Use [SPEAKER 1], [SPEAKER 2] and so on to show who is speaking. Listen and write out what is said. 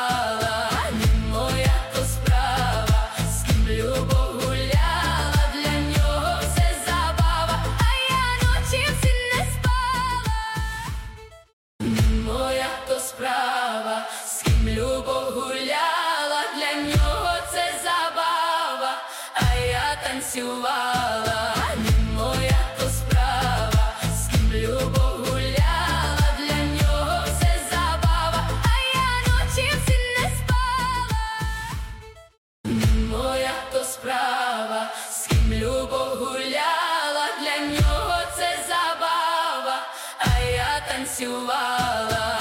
[SPEAKER 1] танцювала, не моя то справа, з ким любов гуляла, для нього все забава, а я ночі всі не спала. Не моя то справа, з ким любов гуляла, для нього це забава, а я танцювала. Не моя то справа, з ким любов гуляла, для нього все забава, а я ночі всі не спала. Не моя то справа, з ким любов гуляла, для нього це забава, а я танцювала.